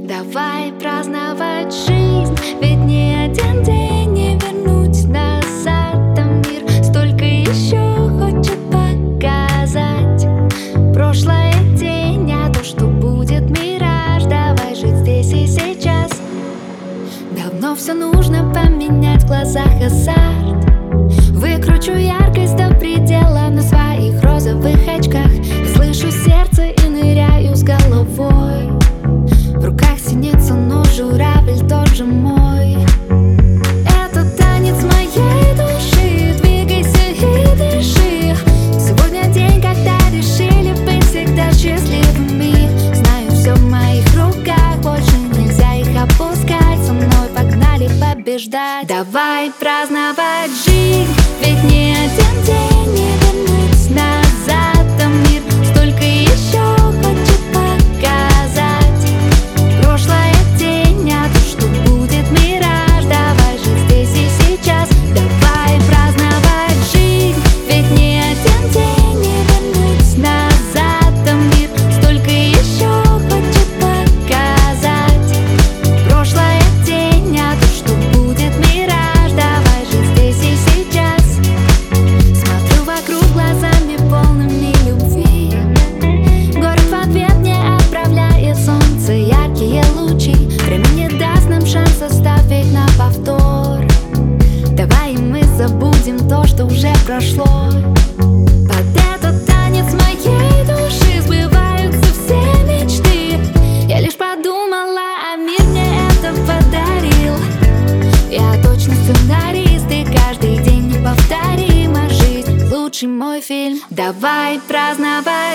Давай праздновать жизнь, ведь ни один день не вернуть назад. Там мир столько еще хочет показать. Прошлое тень, а то, что будет мираж. Давай жить здесь и сейчас. Давно все нужно поменять, в глазах азарт. Выкручу яркость до предела на своих розовых очках. Слышу сердце и ныряю с головой. В руках синица, но журавль тоже мой. Это танец моей души, двигайся и дыши. Сегодня день, когда решили быть всегда счастливыми. Знаю, все в моих руках, больше нельзя их опускать. Со мной погнали побеждать. Давай праздновать жизнь, ведь ни один день не вернуть назад. Там мир столько еще хочет показать. Прошлое тень, а то, что будет мираж. Давай жить здесь и сейчас. Давай праздновать жизнь, ведь ни один день не вернуть назад. Там мир столько еще хочет показать. Прошлое тень, а то, что будет мираж. Давай жить здесь и сейчас. Смотрю вокруг глазами полными любви. Город в ответ мне отправляет солнце яркие лучи. Время не даст нам шанс оставить на повтор. Давай мы забудем то, что уже прошло. Под этот танец моей души сбываются все мечты. Я лишь подумала, а мир мне это подарил. Я точно сценарист, и каждый день неповторима жизнь. Лучший мой фильм. Давай праздновать